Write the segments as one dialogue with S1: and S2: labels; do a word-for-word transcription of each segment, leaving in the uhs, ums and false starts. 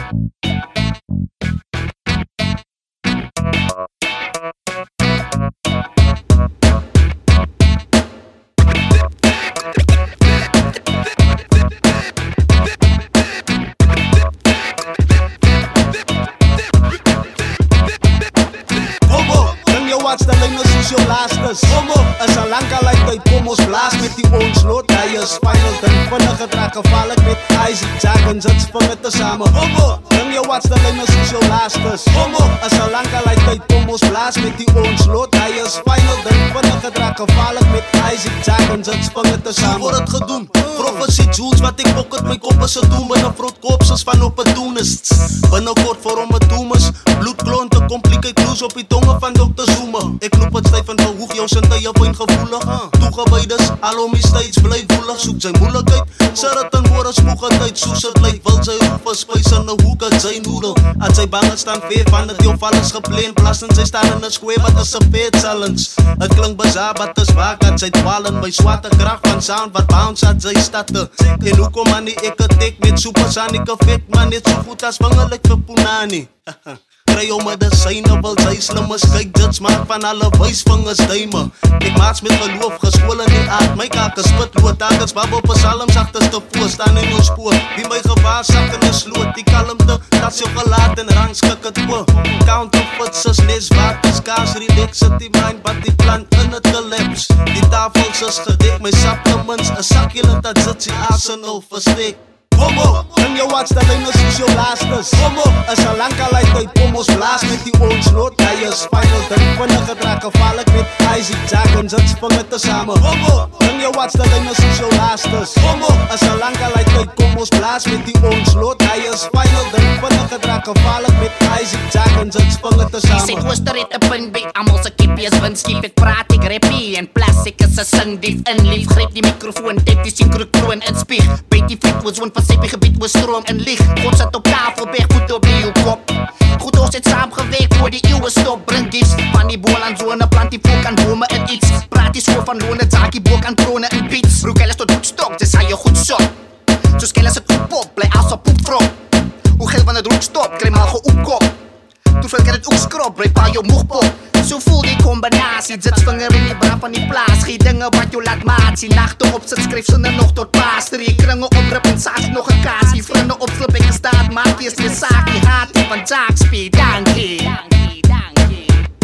S1: Watch the lane soos jou laastes. Homo is al lang al uit uit, kom ons blaas met die onslot. Hy is final, ding vinnig gedraag gevaarlik met Isaac Jack en zits vinger te same. Homo, bring jou watch the lane soos jou laastes. Homo is al lang al uit uit, kom ons blaas met die onslot. Hy is final, ding vinnig gedraag gevaarlik met Isaac Jack en zits vinger te same. Word het gedoen, profesie Jules wat ek pocket my kop is een doen. Binnen vrotkoops is van op het doen is. Binnenkort voor om het doen is. Bloedklonte, complicate clues op die tongen van dokter Zuma. Ek loop het stijf en verhoeg jou sintuie wijn gevoelig. Toegewijdes, al om die steeds bly voelig. Soek sy moeilijkheid, sy rit in woorde spoeg het uit. Soos het lyk, wil sy roep verspuis in die hoek het sy noedel. At sy bang het staan veer van het jou val is gepleen. Plas en sy staan in die square wat is een vet challenge. Het klink bazaar wat is waak at sy dwal in my swarte kracht van sound wat bounce at sy statte. En hoekom man die ek het tek met supersonic effect, man net so goed as vingerlik vir Punani. Kry jou medisyne, wil sy slim is, kyk dit maak van alle wijsvingers duime. Ek maats met geloof, geskool in die aard, my kaak is spitlood, takens babbel psalms achterste voor, staan in jou spoor, wie my gevaar sak in die sloot, die kalmte, dat jou gelaat en rangskik het oor. Counterfeits is nes waard, is kaas, relax het die mind, wat die plant in het collapse. Die tafels is gedek, my supplements, een sakjelend dat zit die arsenal versteek. Homo, bring jou watch the lane soos jou laastes. Homo, is al lang al uit uit, kom ons blaas met die onslot. Hy is final, ding vinnig gedraag gevaarlik met Isaac Jack en zits vinger te same. Homo, bring jou watch the lane soos jou laastes. Homo, is al lang al uit uit, kom ons blaas met die onslot. Hy is final, ding vinnig gedraag gevaarlik met Isaac Jack en zits vinger te same.
S2: Jy sê twister het een punt by, amal sy kiepie is windskiep. Ek praat, ek rappie en plastic is een singdief. Inlief, greep die microfoon, tap die synchrokroon in spieg. Beet die fliek, was woon van Sepie gebied was stroom en lieg. God sit op tafel, berg voet op die kop. Goed ons het saam gewerk voor die eeuwe stop. Bring gifts van die boel aan zone, plant die volk aan bome en iets. Praat die school van lone, zaakie boek aan trone en beats. Broek alles tot voetstok, dis hy jou goed sok. Soos kelle se goed pop, bly as op poepvrok. Hoe geld van het roek stop, kry maar geoepkop. Toeveel kan het ook skrop, bly pa jou moegpop. So voel die combinatie, zit vinger in die bra van die plaas. Gee dinge wat jou laat maat, sien nachte op, sit skryf sinne nog tot paas. Streek kringe oprip en saak nog een kaas. Die vriende opslip en gestaat, maak eerst weer saak. Die haat die van Jackspeed, dankie. Dankie, dankie,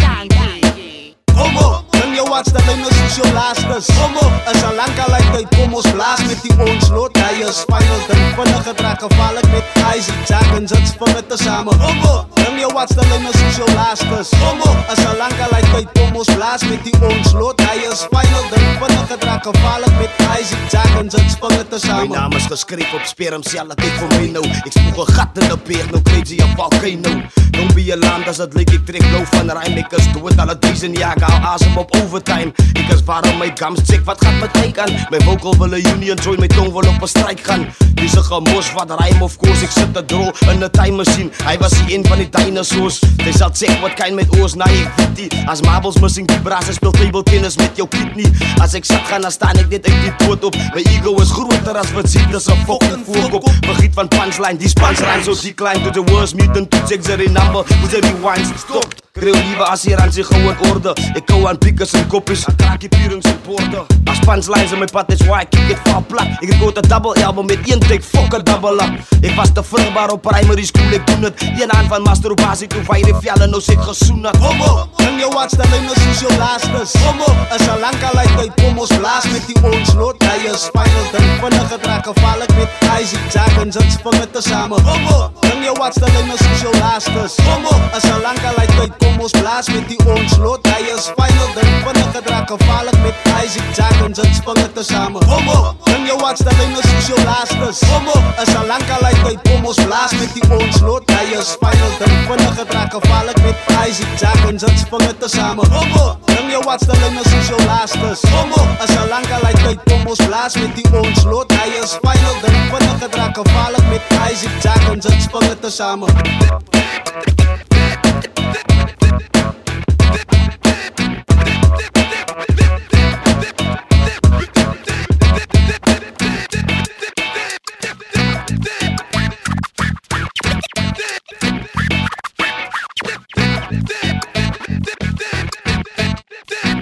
S2: dankie.
S1: Homo, bring jou watch the lane soos jou laastes. Homo, is al lang al uit uit, kom ons blaas met die onslot. Hy is final, ding vinnig gedraag gevaarlik met Isaac Jack en zits vinger te same. Homo, bring jou watch the lane soos jou laastes. Homo, is al lang al uit uit, kom ons blaas met die onslot. Hy is final, ding vinnig gedraag gevaarlik met Isaac Jack en zits vinger te same.
S3: My naam is geskryf op sperm, sel het ek vir my nou. Ek spoeg een gat in die beer, nou kreeg jy een volcano. Don't be alarmed as het lyk, ek trek blauw van rym. Ek is dood al het duizend jaar, ik haal asem op overtime. Ik is waarom my gums check, wat gaat met my aan? My vocal wil een union join, my tong wil op een strijk gaan. Deze gemos wat rym of koos, ek sit te drol in een time machine. Hy was die een van die dinosaurs. They sal check wat kind met oors, na ek weet die. As marbles missing die braas, speel table tennis met jou kidney. As ek sit gaan, dan staan ek net uit die dood op. My ego is groter as wat ziet, dis een fucking voorkop. Begiet van punchline, die spans rhyme so decline. To the worst mutant, to check the number, hoe ze rewinds, stop. Kreeuw liewe as hier aan zich gewoon orde. Ek kou aan piekers en koppies, aan kraak die pierings en poorte. As punchlines in my pad is why, kick het val plat. Ek het goot een double album met één take, fuck a double up. Ek was te vrugbaar op primary school, ek doen het. Een aan van masturbatie, toe vijf die vellen, nou sê ek gesoen het.
S1: Homo, bring jou watch the lane soos jou laastes. Homo, is al lang al uit uit, kom ons blaas met die onslot. Hy is final, ding vinnig gedraag gevaarlik met Isaac Jack en zits vinger te same. Homo, bring jou watch the lane soos jou laastes. Homo, is al lang al uit uit, kom ons blaas met die onslot. Hy is final, ding vinnig gedraag gevaarlik met Isaac Jack en zits vinger te same. Homo, bring jou watch the lane soos jou laastes. Homo, is al lang al uit uit, kom ons blaas met die onslot. Hy is final, ding vinnig gedraag gevaarlik met Isaac Jack en zits vinger te same. Homo, bring jou watch the lane soos jou laastes. Homo, is al lang al uit uit, kom ons blaas met die onslot. Hy is final, ding vinnig gedraag gevaarlik met Isaac Jack en zits vinger te same.
S4: This